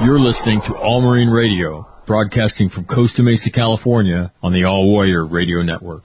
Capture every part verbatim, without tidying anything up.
You're listening to All Marine Radio, broadcasting from Costa Mesa, California, on the All Warrior Radio Network.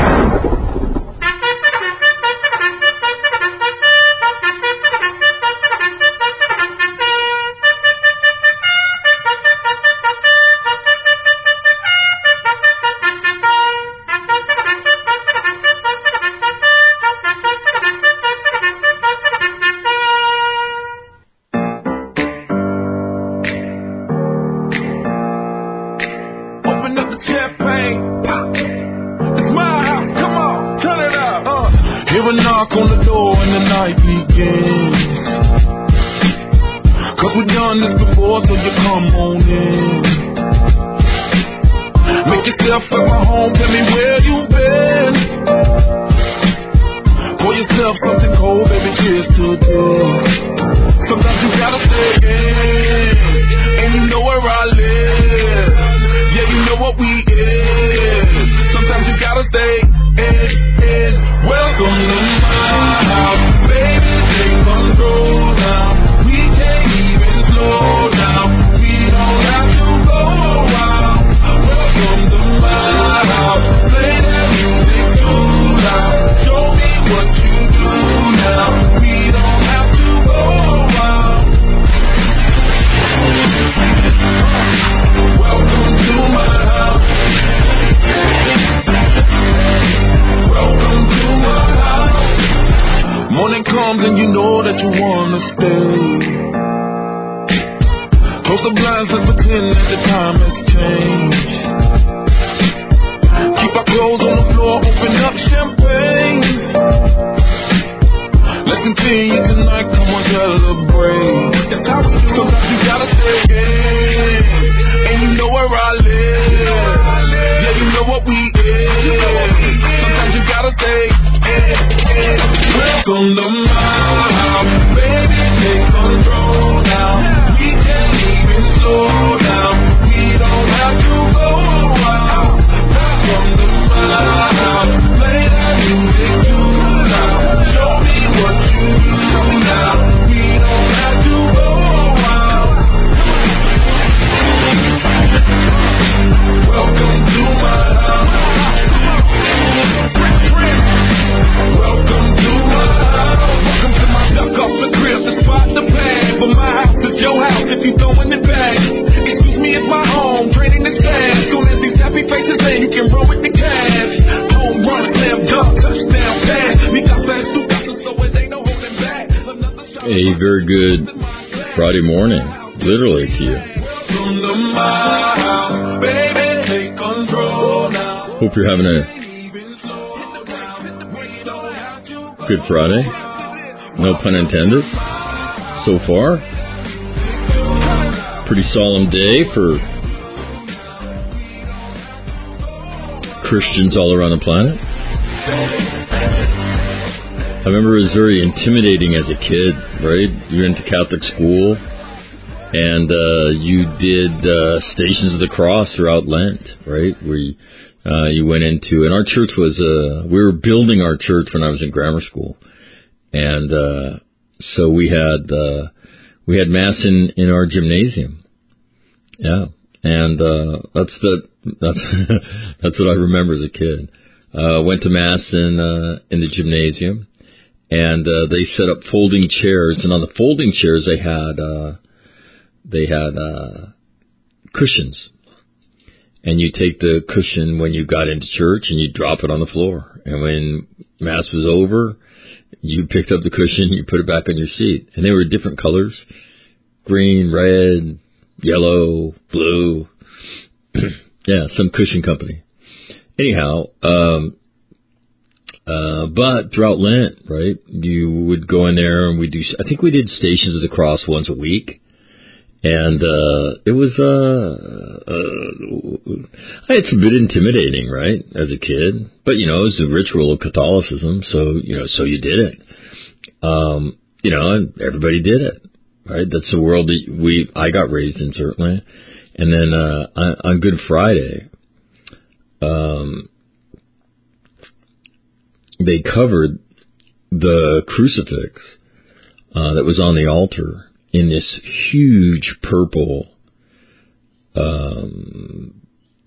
A very good Friday morning, literally to you. Hope you're having a good Friday. No pun intended. So far, pretty solemn day for Christians all around the planet. I remember it was very intimidating as a kid, right? You went to Catholic school, and uh, you did uh, Stations of the Cross throughout Lent, right? Where you, uh, you went into, and our church was, uh, we were building our church when I was in grammar school, and uh, so we had uh, we had Mass in, in our gymnasium, yeah, and uh, that's the that's that's what I remember as a kid. Uh, went to Mass in uh, in the gymnasium. And uh, they set up folding chairs, and on the folding chairs they had uh, they had uh, cushions, and you take the cushion when you got into church, and you drop it on the floor. And when Mass was over, you picked up the cushion, you put it back on your seat, and they were different colors: green, red, yellow, blue. Yeah, some cushion company. Anyhow. Um, Uh, but throughout Lent, right, you would go in there and we do, I think we did Stations of the Cross once a week. And, uh, it was, uh, uh, it's a bit intimidating, right, as a kid. But, you know, it was a ritual of Catholicism. So, you know, so you did it. Um, you know, and everybody did it, right? That's the world that we, I got raised in, certainly. And then, uh, on, on Good Friday, um, they covered the crucifix uh, that was on the altar, in this huge purple um,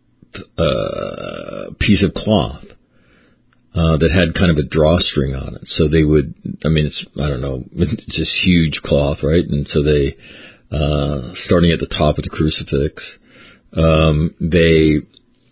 uh, piece of cloth uh, that had kind of a drawstring on it. So they would, I mean, it's, I don't know, it's this huge cloth, right? And so they, uh, starting at the top of the crucifix, um, they,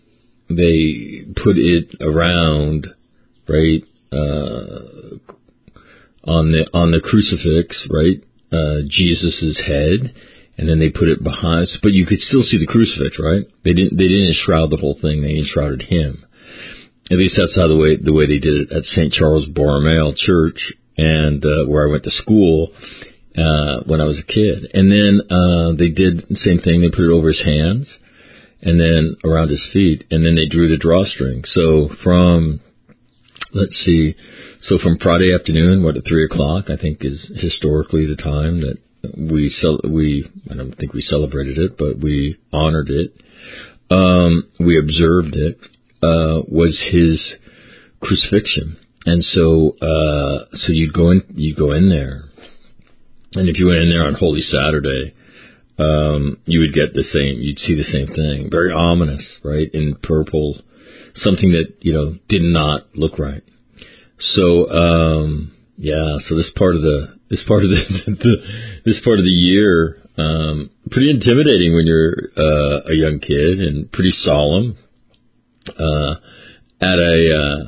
they put it around, right, uh, on the, on the crucifix, right, uh, Jesus's head, and then they put it behind, but you could still see the crucifix, right? They didn't, they didn't enshroud the whole thing, they enshrouded him. At least that's how the way, the way they did it at Saint Charles Borromeo Church, and, uh, where I went to school, uh, when I was a kid. And then, uh, they did the same thing, they put it over his hands, and then around his feet, and then they drew the drawstring. So from, let's see, so from Friday afternoon, what, at three o'clock, I think is historically the time that we, cel- we, I don't think we celebrated it, but we honored it. Um, we observed it, uh, was his crucifixion. And so, uh, so you'd go in, you'd go in there. And if you went in there on Holy Saturday, Um, you would get the same, you'd see the same thing. Very ominous, right? In purple, something that, you know, did not look right. So, um, yeah, so this part of the, this part of the, the this part of the year, um, pretty intimidating when you're, uh, a young kid, and pretty solemn, uh, at a,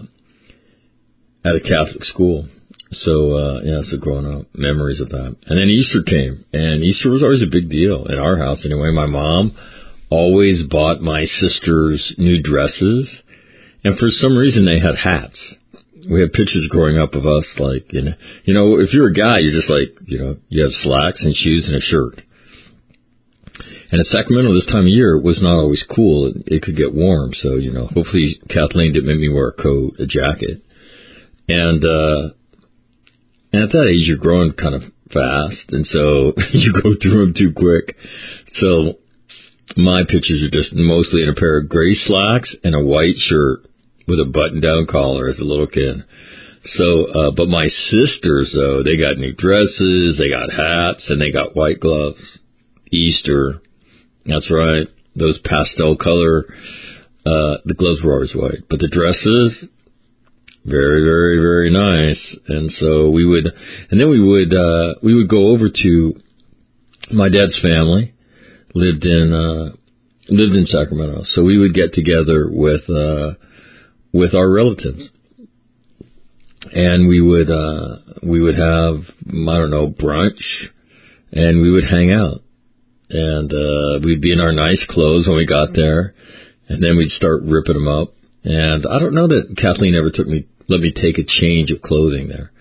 uh, at a Catholic school. So, uh, yeah, so growing up, memories of that. And then Easter came, and Easter was always a big deal in our house anyway. My mom always bought my sisters new dresses, and for some reason they had hats. We had pictures growing up of us, like, you know, you know, if you're a guy, you're just like, you know, you have slacks and shoes and a shirt. And in Sacramento this time of year, it was not always cool. It, it could get warm, so, you know, hopefully Kathleen didn't make me wear a coat, a jacket. And, uh, And at that age, you're growing kind of fast, and so you go through them too quick. So my pictures are just mostly in a pair of gray slacks and a white shirt with a button-down collar as a little kid. So, uh, but my sisters, though, they got new dresses, they got hats, and they got white gloves. Easter, that's right. Those pastel color, uh, the gloves were always white, but the dresses, very, very, very nice. And so we would, and then we would, uh, we would go over to my dad's family, lived in, uh, lived in Sacramento. So we would get together with, uh, with our relatives. And we would, uh, we would have, I don't know, brunch, and we would hang out. And, uh, we'd be in our nice clothes when we got there, and then we'd start ripping them up. And I don't know that Kathleen ever took me, let me take a change of clothing there.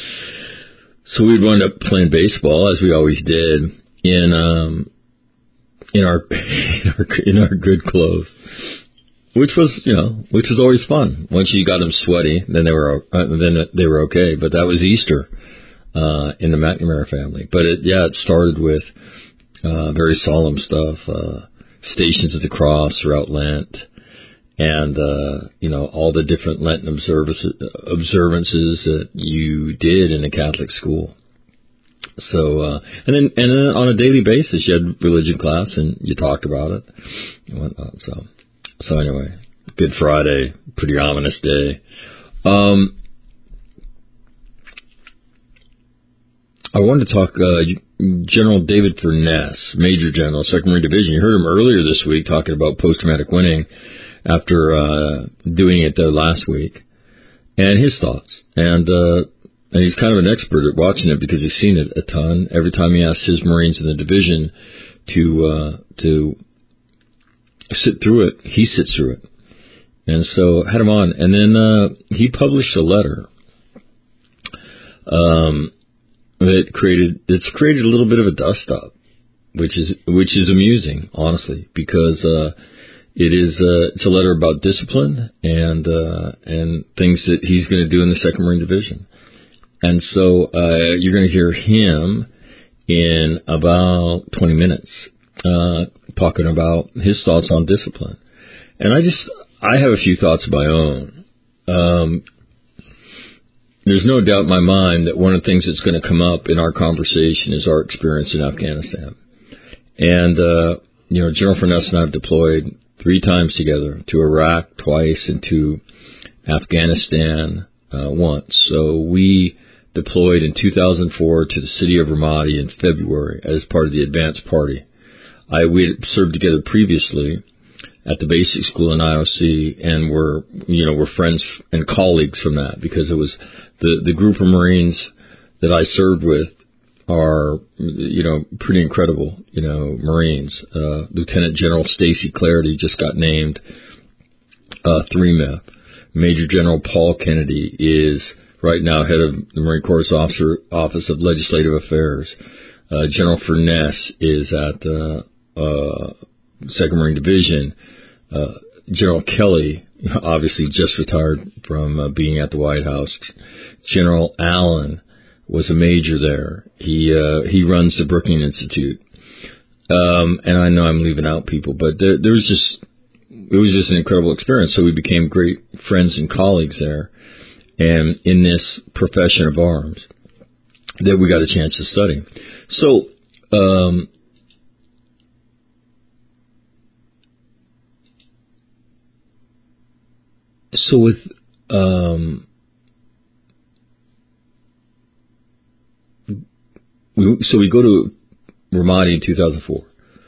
So we'd wind up playing baseball, as we always did, in um in our in our, in our good clothes, which was you know which was always fun. Once you got them sweaty, then they were uh, then they were okay. But that was Easter uh in the McNamara family. But it, yeah, it started with uh very solemn stuff, uh Stations of the Cross throughout Lent. And, uh, you know, all the different Lenten observances, observances that you did in a Catholic school. So, uh, and then, and then on a daily basis, you had religion class and you talked about it and whatnot. So, so anyway, Good Friday, pretty ominous day. Um, I wanted to talk, uh, General David Furness, Major General, Second Marine Division. You heard him earlier this week talking about post-traumatic winning, after uh doing it there last week, and his thoughts. And uh and he's kind of an expert at watching it because he's seen it a ton. Every time he asks his Marines in the division to uh to sit through it, he sits through it. And so I had him on, and then uh he published a letter um that created it's created a little bit of a dust up, which is which is amusing, honestly, because uh It is, uh, it's a letter about discipline and, uh, and things that he's going to do in the Second Marine Division. And so, uh, you're going to hear him in about twenty minutes, uh, talking about his thoughts on discipline. And I just, I have a few thoughts of my own. Um, there's no doubt in my mind that one of the things that's going to come up in our conversation is our experience in Afghanistan. And, uh, you know, General Furness and I have deployed three times together, to Iraq twice and to Afghanistan uh, once. So we deployed in two thousand four to the city of Ramadi in February as part of the advanced party. I we had served together previously at the basic school in I O C, and we're you know we're friends and colleagues from that, because it was the the group of Marines that I served with are you know pretty incredible you know Marines. Uh, Lieutenant General Stacy Clarity just got named uh, three M E P. Major General Paul Kennedy is right now head of the Marine Corps Officer, Office of Legislative Affairs. Uh, General Furness is at uh, uh, Second Marine Division. Uh, General Kelly, obviously just retired from uh, being at the White House. General Allen was a major there. He uh, he runs the Brookings Institute. Um, and I know I'm leaving out people, but there, there was just it was just an incredible experience. So we became great friends and colleagues there, and in this profession of arms that we got a chance to study. So, um, so with um, we, so we go to Ramadi in two thousand four.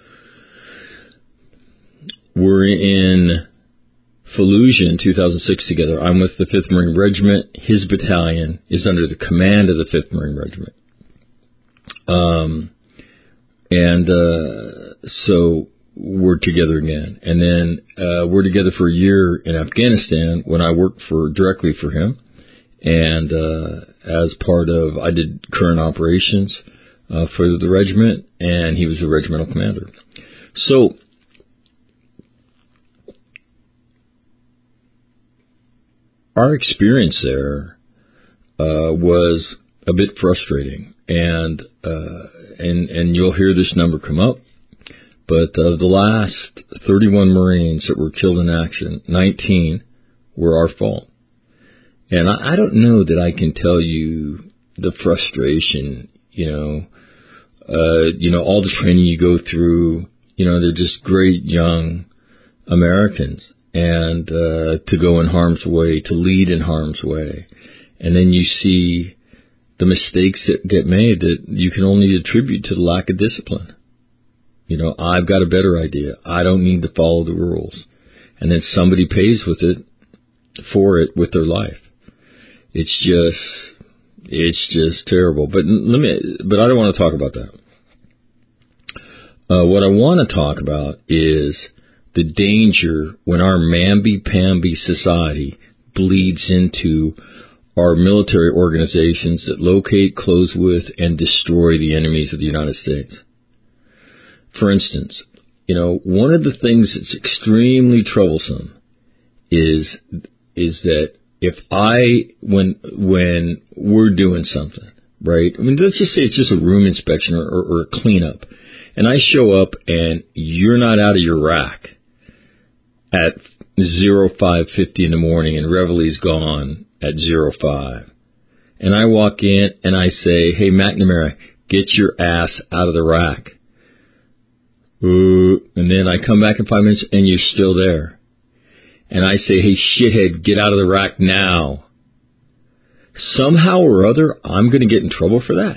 We're in Fallujah in two thousand six together. I'm with the fifth Marine Regiment. His battalion is under the command of the fifth Marine Regiment. Um, and uh, so we're together again. And then uh, we're together for a year in Afghanistan when I worked for directly for him. And uh, as part of, I did current operations uh, for the regiment, and he was the regimental commander. So our experience there uh, was a bit frustrating, and uh, and and you'll hear this number come up. But uh, the last thirty-one Marines that were killed in action, nineteen were our fault. And I, I don't know that I can tell you the frustration. You know, uh, you know all the training you go through. You know, they're just great young Americans. And uh, to go in harm's way, to lead in harm's way. And then you see the mistakes that get made that you can only attribute to the lack of discipline. You know, I've got a better idea. I don't need to follow the rules. And then somebody pays with it, for it, with their life. It's just, it's just terrible. But let me, but I don't want to talk about that. Uh, what I want to talk about is the danger when our mamby-pamby society bleeds into our military organizations that locate, close with, and destroy the enemies of the United States. For instance, you know, one of the things that's extremely troublesome is is that if I, when when we're doing something, right? I mean, let's just say it's just a room inspection or, or, or a cleanup, and I show up and you're not out of your rack at zero five fifty in the morning, and Reveille's gone at zero five. And I walk in and I say, hey, McNamara, get your ass out of the rack. Ooh, and then I come back in five minutes and you're still there. And I say, hey, shithead, get out of the rack now. Somehow or other, I'm going to get in trouble for that.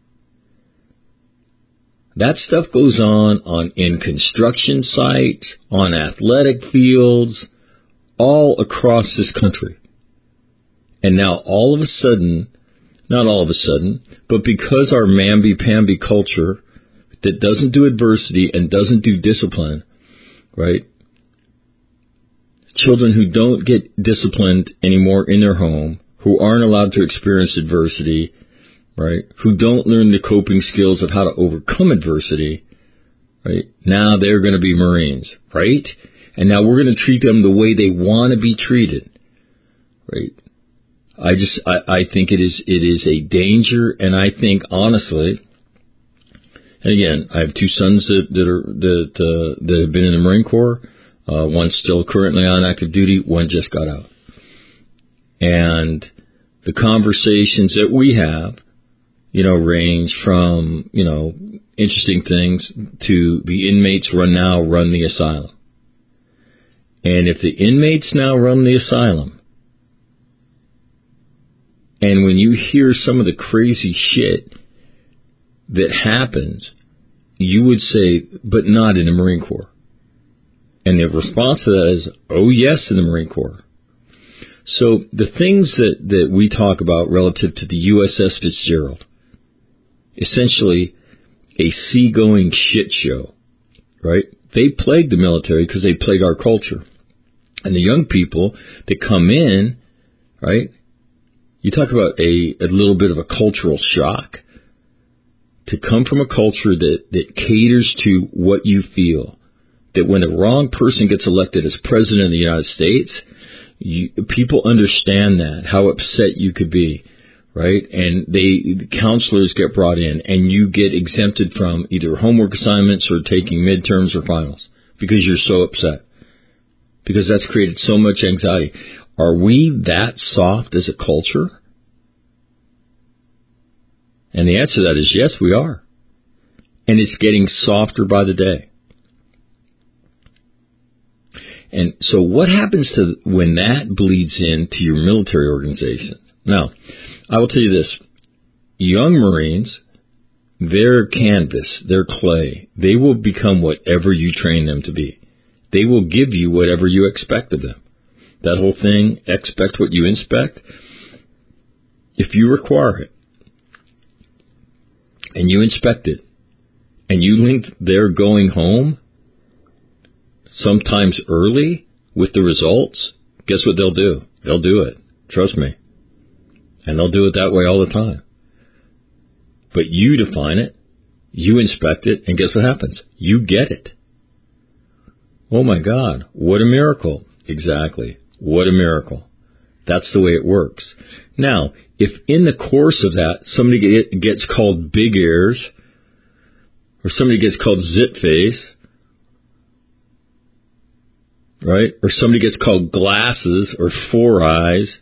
That stuff goes on, on in construction sites, on athletic fields, all across this country. And now all of a sudden, not all of a sudden, but because our mamby-pamby culture that doesn't do adversity and doesn't do discipline, right? Children who don't get disciplined anymore in their home, who aren't allowed to experience adversity, right, who don't learn the coping skills of how to overcome adversity, right, now they're going to be Marines, right? And now we're going to treat them the way they want to be treated, right? I just, I, I think it is, it is a danger, and I think, honestly, and again, I have two sons that, that are, that, uh, that have been in the Marine Corps, uh, one's still currently on active duty, one just got out. And the conversations that we have, you know, range from, you know, interesting things to the inmates run now run the asylum. And if the inmates now run the asylum, and when you hear some of the crazy shit that happens, you would say, but not in the Marine Corps. And the response to that is, oh, yes, in the Marine Corps. So the things that, that we talk about relative to the U S S Fitzgerald, essentially a seagoing shit show, right? They plague the military because they plague our culture. And the young people that come in, right, you talk about a, a little bit of a cultural shock. To come from a culture that, that caters to what you feel, that when the wrong person gets elected as president of the United States, you, people understand that, how upset you could be, right? And they counselors get brought in, and you get exempted from either homework assignments or taking midterms or finals because you're so upset, because that's created so much anxiety. Are we that soft as a culture? And the answer to that is yes, we are. And it's getting softer by the day. And so what happens to when that bleeds into your military organizations? Now, I will tell you this. Young Marines, they're canvas, they're clay. They will become whatever you train them to be. They will give you whatever you expect of them. That whole thing, expect what you inspect, if you require it, and you inspect it, and you link their going home, sometimes early, with the results, guess what they'll do? They'll do it. Trust me. And they'll do it that way all the time. But you define it, you inspect it, and guess what happens? You get it. Oh my God, what a miracle. Exactly. What a miracle. That's the way it works. Now, if in the course of that somebody gets called big ears, or somebody gets called zit face, right? Or somebody gets called glasses or four eyes,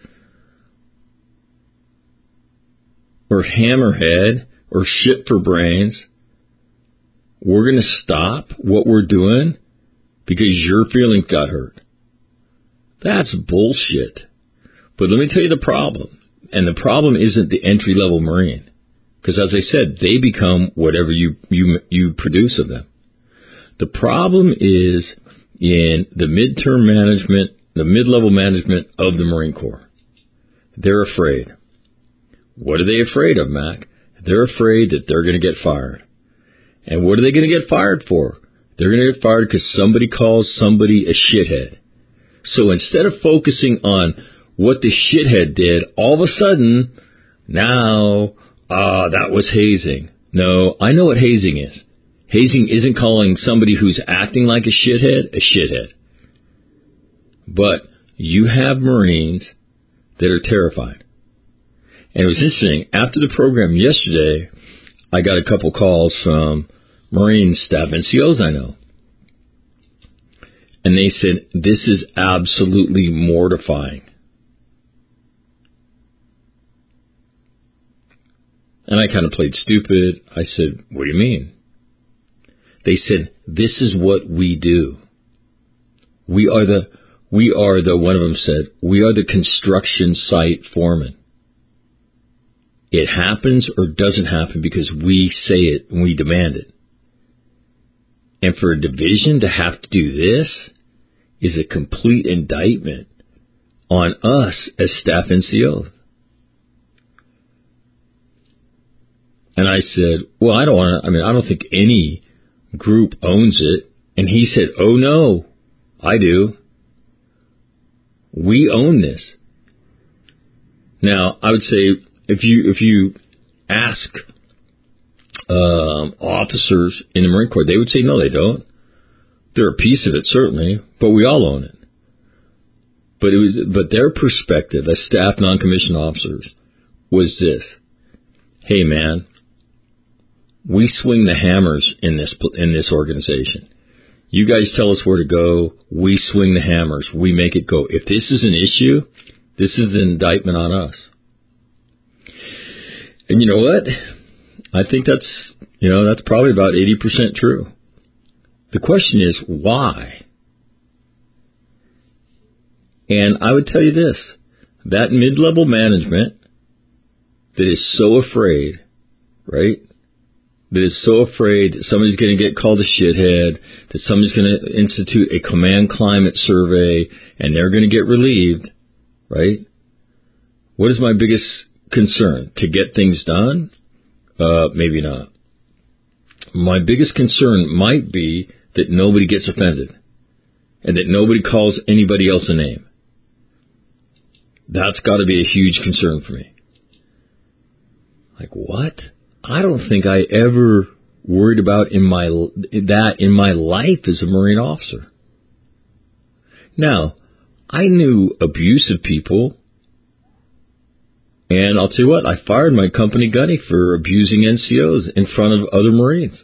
or hammerhead, or shit for brains, we're going to stop what we're doing because your feelings got hurt. That's bullshit. But let me tell you the problem. And the problem isn't the entry-level Marine. Because as I said, they become whatever you, you, you produce of them. The problem is in the midterm management, the mid-level management of the Marine Corps. They're afraid. What are they afraid of, Mac? They're afraid that they're going to get fired. And what are they going to get fired for? They're going to get fired because somebody calls somebody a shithead. So instead of focusing on what the shithead did, all of a sudden, now, ah, uh, that was hazing. No, I know what hazing is. Hazing isn't calling somebody who's acting like a shithead a shithead. But you have Marines that are terrified. And it was interesting. After the program yesterday, I got a couple calls from Marine staff N C Os I know. And they said, this is absolutely mortifying. And I kind of played stupid. I said, what do you mean? They said, this is what we do. We are the, we are the, one of them said, we are the construction site foreman. It happens or doesn't happen because we say it and we demand it. And for a division to have to do this is a complete indictment on us as staff N C Os. And I said, well, I don't want to, I mean, I don't think any group owns it. And he said, oh no, I do. We own this. Now, I would say if you, if you ask um, officers in the Marine Corps, they would say, no, they don't. They're a piece of it, certainly, but we all own it. But it was, but their perspective as staff non-commissioned officers was this: hey, man, we swing the hammers in this in this organization. You guys tell us where to go. We swing the hammers. We make it go. If this is an issue, this is an indictment on us. And you know what? I think that's, you know, that's probably about eighty percent true. The question is, why? And I would tell you this, that mid-level management that is so afraid, right, that is so afraid that somebody's going to get called a shithead, that somebody's going to institute a command climate survey, and they're going to get relieved, right? What is my biggest concern? To get things done? Uh, maybe not. My biggest concern might be that nobody gets offended and that nobody calls anybody else a name. That's got to be a huge concern for me. Like, what? I don't think I ever worried about in my that in my life as a Marine officer. Now, I knew abusive people, and I'll tell you what, I fired my company gunny for abusing N C Os in front of other Marines.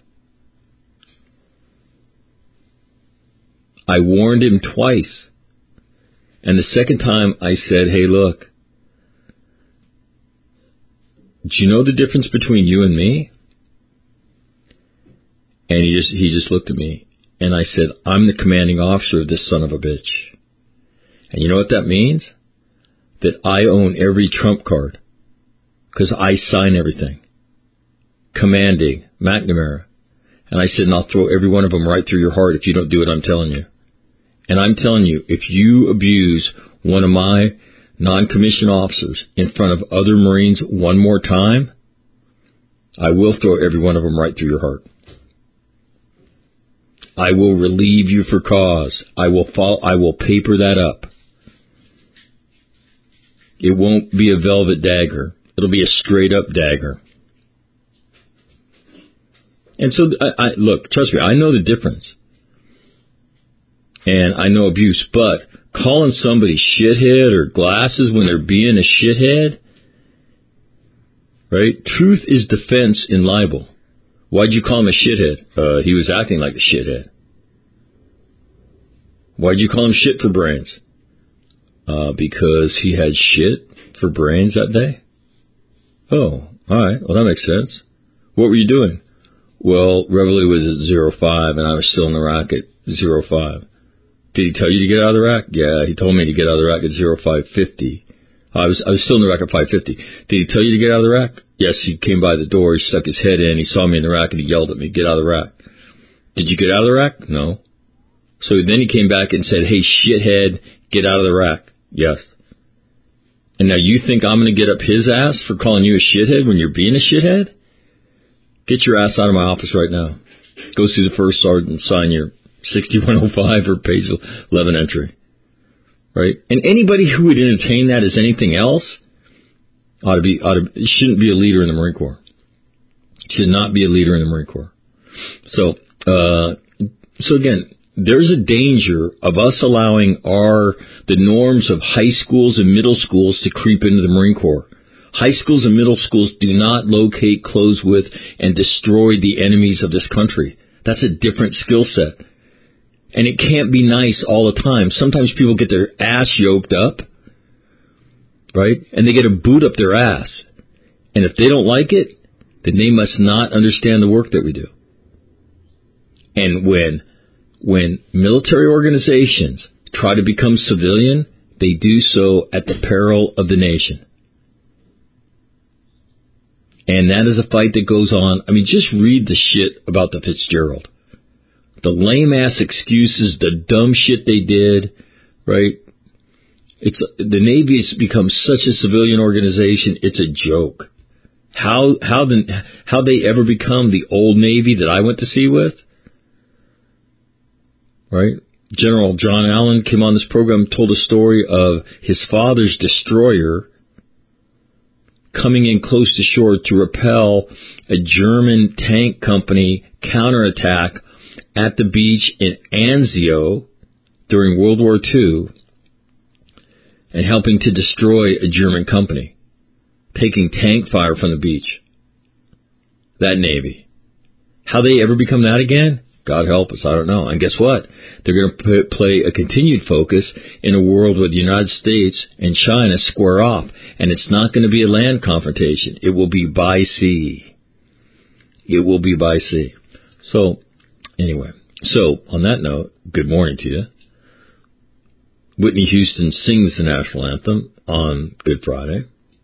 I warned him twice. And the second time I said, hey, look, do you know the difference between you and me? And he just he just looked at me, and I said, I'm the commanding officer of this son of a bitch. And you know what that means? That I own every trump card, because I sign everything. Commanding, McNamara. And I said, and I'll throw every one of them right through your heart if you don't do what I'm telling you. And I'm telling you, if you abuse one of my non-commissioned officers in front of other Marines one more time, I will throw every one of them right through your heart. I will relieve you for cause. I will follow, I will paper that up. It won't be a velvet dagger. It'll be a straight up dagger. And so, I, I look, trust me, I know the difference. And I know abuse, but calling somebody shithead or glasses when they're being a shithead, right? Truth is defense in libel. Why'd you call him a shithead? Uh, he was acting like a shithead. Why'd you call him shit for brains? Uh, because he had shit for brains that day? Oh, alright, well that makes sense. What were you doing? Well, Reveille was at zero five and I was still in the rack at zero five. Did he tell you to get out of the rack? Yeah, he told me to get out of the rack at zero five fifty. I was I was still in the rack at five fifty. Did he tell you to get out of the rack? Yes, he came by the door, he stuck his head in, he saw me in the rack, and he yelled at me, get out of the rack. Did you get out of the rack? No. So then he came back and said, hey, shithead, get out of the rack. Yes. And now you think I'm going to get up his ass for calling you a shithead when you're being a shithead? Get your ass out of my office right now. Go see the first sergeant and sign your sixty-one oh five or page eleven entry. Right? And anybody who would entertain that as anything else ought to be, ought to, shouldn't be a leader in the Marine Corps. Should not be a leader in the Marine Corps. So, uh, so again, there's a danger of us allowing our, the norms of high schools and middle schools to creep into the Marine Corps. High schools and middle schools do not locate, close with, and destroy the enemies of this country. That's a different skill set. And it can't be nice all the time. Sometimes people get their ass yoked up, right? And they get a boot up their ass. And if they don't like it, then they must not understand the work that we do. And when when military organizations try to become civilian, they do so at the peril of the nation. And that is a fight that goes on. I mean, just read the shit about the Fitzgerald. The lame-ass excuses, the dumb shit they did, right? It's the Navy has become such a civilian organization, it's a joke. How how the how they ever become the old Navy that I went to sea with, right? General John Allen came on this program, told a story of his father's destroyer coming in close to shore to repel a German tank company counterattack at the beach in Anzio during World War Two and helping to destroy a German company, taking tank fire from the beach. That Navy. How they ever become that again? God help us, I don't know. And guess what? They're going to play a continued focus in a world where the United States and China square off. And it's not going to be a land confrontation. It will be by sea. It will be by sea. So, anyway. So, on that note, good morning to you. Whitney Houston sings the national anthem on Good Friday.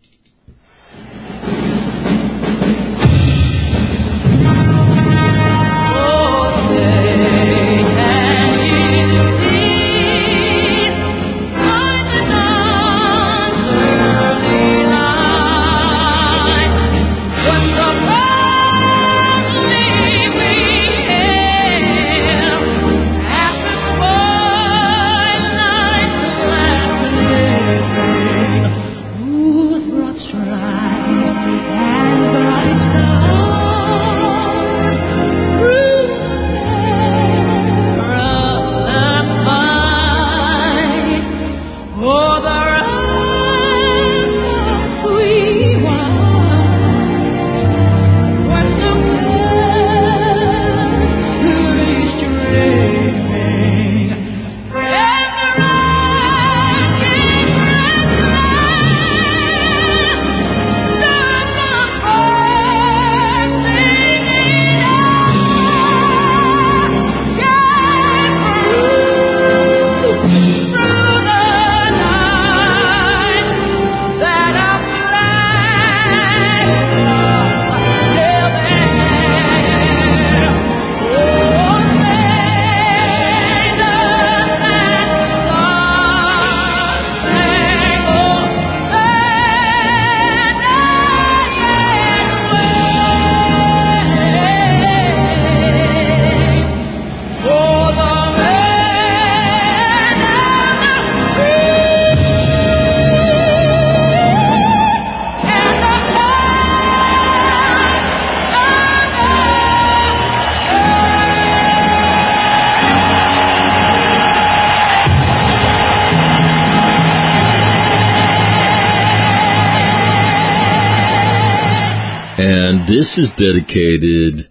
This is dedicated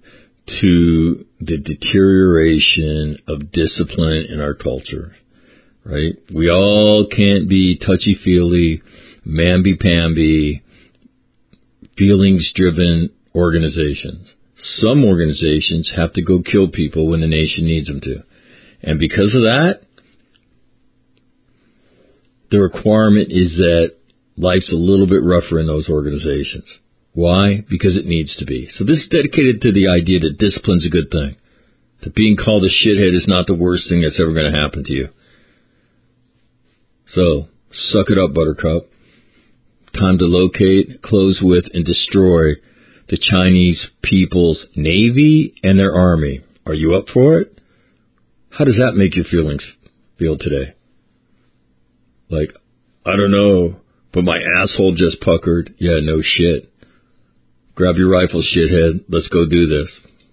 to the deterioration of discipline in our culture, right? We all can't be touchy-feely, mamby-pamby, feelings-driven organizations. Some organizations have to go kill people when the nation needs them to. And because of that, the requirement is that life's a little bit rougher in those organizations. Why? Because it needs to be. So this is dedicated to the idea that discipline's a good thing. That being called a shithead is not the worst thing that's ever going to happen to you. So, suck it up, Buttercup. Time to locate, close with, and destroy the Chinese People's Navy and their army. Are you up for it? How does that make your feelings feel today? Like, I don't know, but my asshole just puckered. Yeah, no shit. Grab your rifle, shithead. Let's go do this.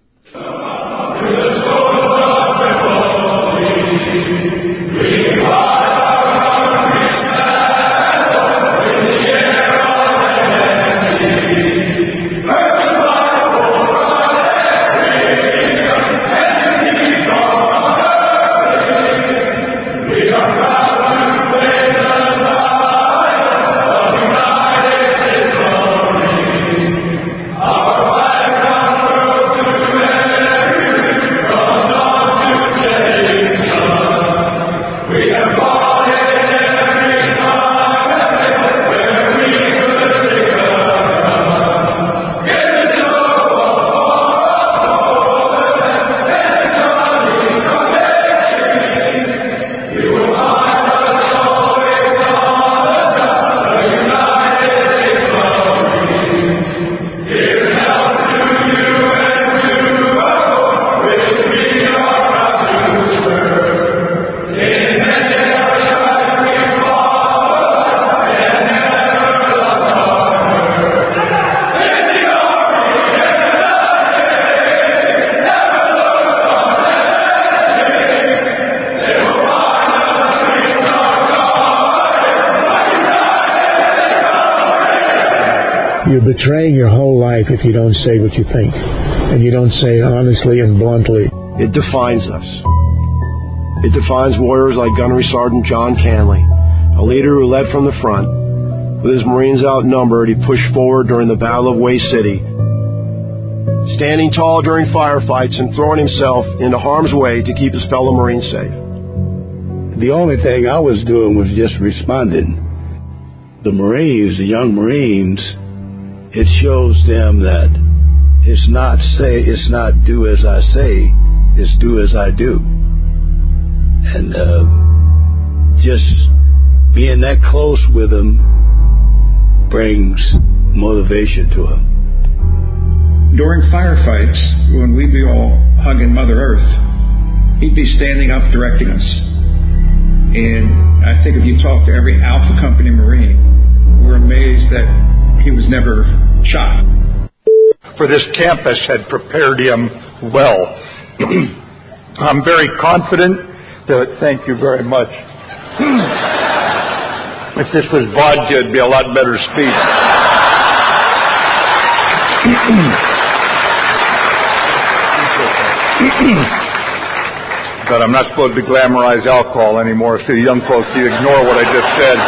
You're betraying your whole life if you don't say what you think, and you don't say honestly and bluntly. It defines us. It defines warriors like Gunnery Sergeant John Canley, a leader who led from the front. With his Marines outnumbered, he pushed forward during the Battle of Way City, standing tall during firefights and throwing himself into harm's way to keep his fellow Marines safe. The only thing I was doing was just responding. The Marines, the young Marines, it shows them that it's not say, it's not do as I say, it's do as I do. And uh, just being that close with them brings motivation to them. During firefights, when we'd be all hugging Mother Earth, he'd be standing up directing us. And I think if you talk to every Alpha Company Marine, we're amazed that he was never shot. For this campus had prepared him well. I'm very confident that, thank you very much. If this was vodka, it'd be a lot better speech. But I'm not supposed to glamorize alcohol anymore, so you young folks, you ignore what I just said.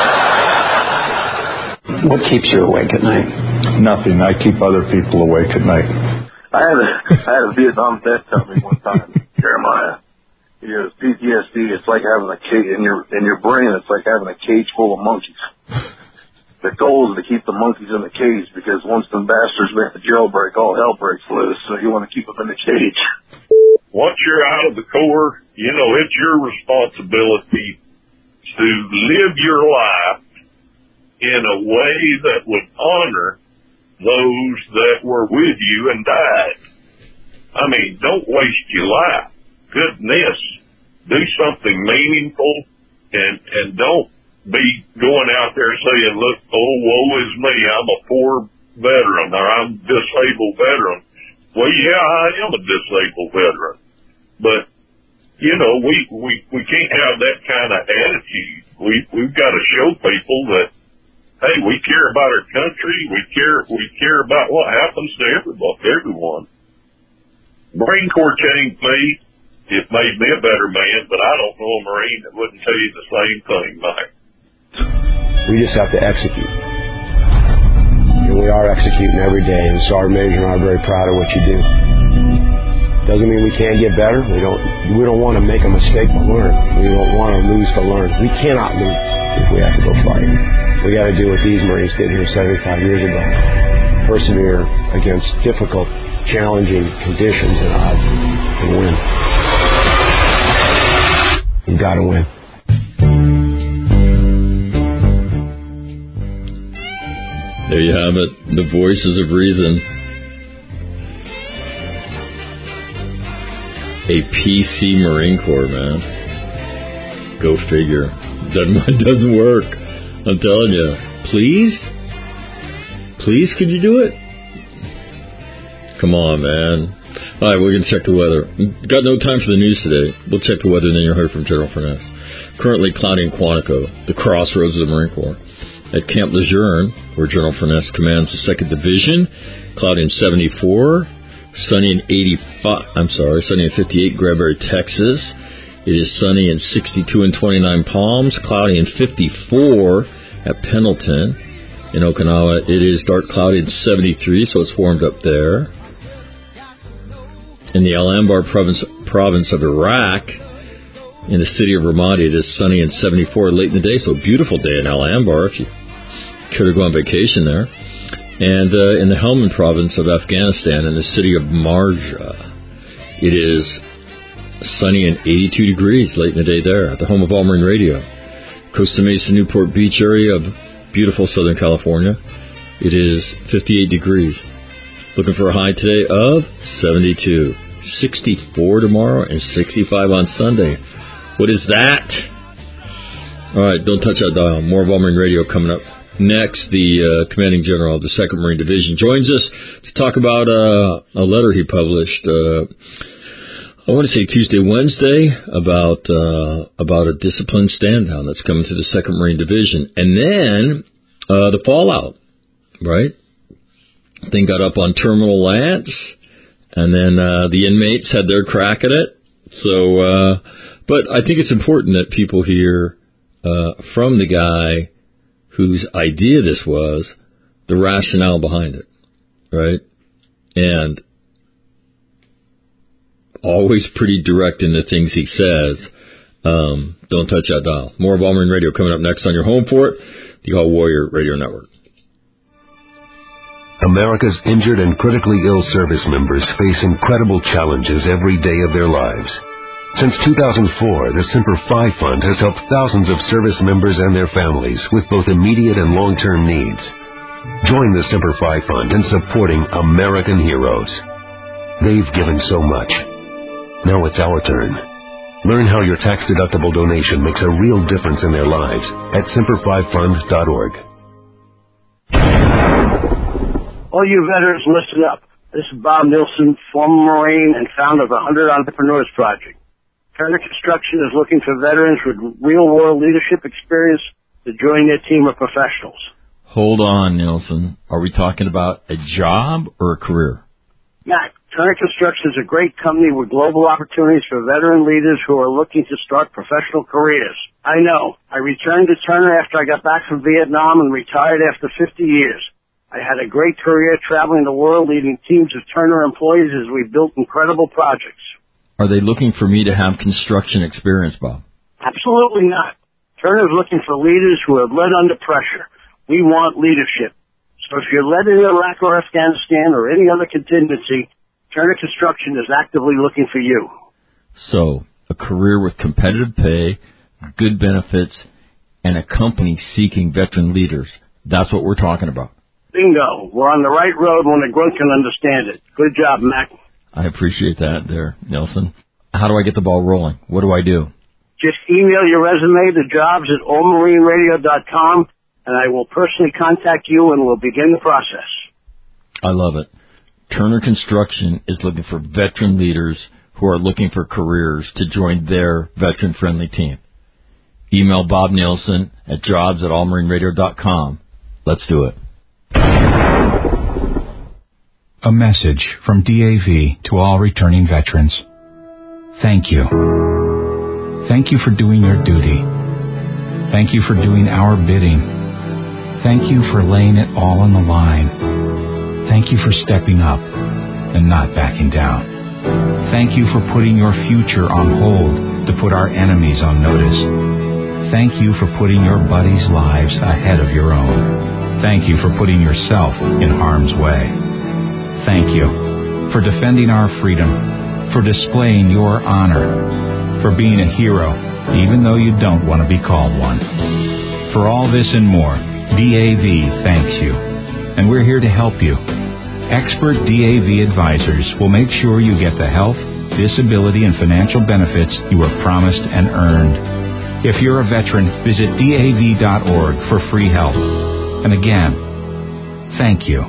What keeps you awake at night? Nothing. I keep other people awake at night. I had a, I had a Vietnam vet tell me one time, Jeremiah, he goes, P T S D, it's like having a cage in your, in your brain, it's like having a cage full of monkeys. The goal is to keep the monkeys in the cage, because once the bastards make the jailbreak, all hell breaks loose, so you want to keep them in the cage. Once you're out of the Corps, you know, it's your responsibility to live your life in a way that would honor those that were with you and died. I mean, don't waste your life. Goodness, do something meaningful, and and don't be going out there saying, look, oh, woe is me, I'm a poor veteran, or I'm a disabled veteran. Well, yeah, I am a disabled veteran, but, you know, we, we, we can't have that kind of attitude. We, we've got to show people that, hey, we care about our country, we care, we care about what happens to everybody, everyone. Marine Corps changed me. It made me a better man, but I don't know a Marine that wouldn't tell you the same thing, Mike. We just have to execute. And we are executing every day, and Sergeant Major and I are very proud of what you do. Doesn't mean we can't get better. We don't we don't want to make a mistake to learn. We don't want to lose to learn. We cannot lose if we have to go fight. We got to do what these Marines did here seventy-five years ago. Persevere against difficult, challenging conditions and odds and win. You've got to win. There you have it, the voices of reason. A P C Marine Corps, man. Go figure. Doesn't, doesn't work. I'm telling you. Please? Please, could you do it? Come on, man. All right, we're going to check the weather. Got no time for the news today. We'll check the weather, and then you'll hear from General Furness. Currently cloudy in Quantico, the crossroads of the Marine Corps. At Camp Lejeune, where General Furness commands the second Division, cloudy in seventy-four, sunny in eighty-five, I'm sorry, sunny in fifty-eight, Granbury, Texas. It is sunny in sixty-two and twenty-nine Palms, cloudy in fifty-four at Pendleton. In Okinawa, it is dark cloudy in seventy-three, so it's warmed up there. In the Al-Anbar province, province of Iraq, in the city of Ramadi, it is sunny and seventy-four late in the day, so a beautiful day in Al-Anbar if you care to go on vacation there. And uh, in the Helmand province of Afghanistan, in the city of Marja, it is sunny and eighty-two degrees late in the day there, at the home of All Marine Radio. Costa Mesa, Newport Beach area of beautiful Southern California, it is fifty-eight degrees. Looking for a high today of seventy-two. sixty-four tomorrow and sixty-five on Sunday. What is that? All right, don't touch that dial. More of All Marine Radio coming up. Next, the uh, Commanding General of the second Marine Division joins us to talk about uh, a letter he published, uh, I want to say Tuesday, Wednesday, about uh, about a disciplined stand-down that's coming to the second Marine Division. And then uh, the fallout, right? Thing got up on Terminal Lance, and then uh, the inmates had their crack at it, So, uh, but I think it's important that people hear uh, from the guy whose idea this was, the rationale behind it, right? And always pretty direct in the things he says. Um, don't touch that dial. More of All Marine Radio coming up next on your home for it, the All Warrior Radio Network. America's injured and critically ill service members face incredible challenges every day of their lives. Since two thousand four, the Semper Fi Fund has helped thousands of service members and their families with both immediate and long-term needs. Join the Semper Fi Fund in supporting American heroes. They've given so much. Now it's our turn. Learn how your tax-deductible donation makes a real difference in their lives at semper fi fund dot org. All you veterans, listen up. This is Bob Nilsson, former Marine and founder of the one hundred Entrepreneurs Project. Turner Construction is looking for veterans with real-world leadership experience to join their team of professionals. Hold on, Nilsson. Are we talking about a job or a career? Mac, Turner Construction is a great company with global opportunities for veteran leaders who are looking to start professional careers. I know. I returned to Turner after I got back from Vietnam and retired after fifty years. I had a great career traveling the world leading teams of Turner employees as we built incredible projects. Are they looking for me to have construction experience, Bob? Absolutely not. Turner is looking for leaders who have led under pressure. We want leadership. So if you're led in Iraq or Afghanistan or any other contingency, Turner Construction is actively looking for you. So, a career with competitive pay, good benefits, and a company seeking veteran leaders. That's what we're talking about. Bingo. We're on the right road when the grunt can understand it. Good job, Mac. I appreciate that there, Nelson. How do I get the ball rolling? What do I do? Just email your resume to jobs at all marine radio dot com, and I will personally contact you and we'll begin the process. I love it. Turner Construction is looking for veteran leaders who are looking for careers to join their veteran-friendly team. Email Bob Nilsson at jobs at all marine radio dot com. Let's do it. A message from D A V to all returning veterans. Thank you. Thank you for doing your duty. Thank you for doing our bidding. Thank you for laying it all on the line. Thank you for stepping up and not backing down. Thank you for putting your future on hold to put our enemies on notice. Thank you for putting your buddies' lives ahead of your own. Thank you for putting yourself in harm's way. Thank you for defending our freedom, for displaying your honor, for being a hero, even though you don't want to be called one. For all this and more, D A V thanks you, and we're here to help you. Expert D A V advisors will make sure you get the health, disability, and financial benefits you were promised and earned. If you're a veteran, visit D A V dot org for free help. And again, thank you.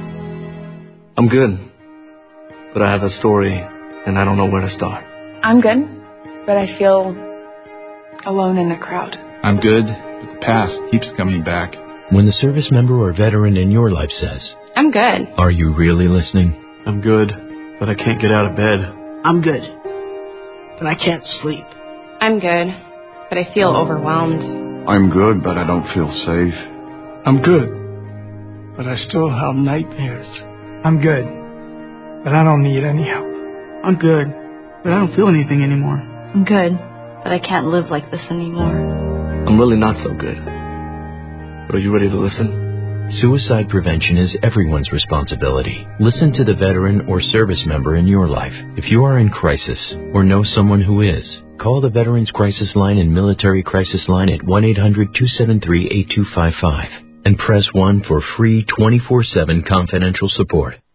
I'm good, but I have a story, and I don't know where to start. I'm good, but I feel alone in the crowd. I'm good, but the past keeps coming back. When the service member or veteran in your life says, I'm good. Are you really listening? I'm good, but I can't get out of bed. I'm good, but I can't sleep. I'm good, but I feel overwhelmed. I'm good, but I don't feel safe. I'm good, but I still have nightmares. I'm good, but I don't need any help. I'm good, but I don't feel anything anymore. I'm good, but I can't live like this anymore. I'm really not so good. But are you ready to listen? Suicide prevention is everyone's responsibility. Listen to the veteran or service member in your life. If you are in crisis or know someone who is, call the Veterans Crisis Line and Military Crisis Line at one eight hundred two seven three eight two five five and press one for free twenty-four seven confidential support.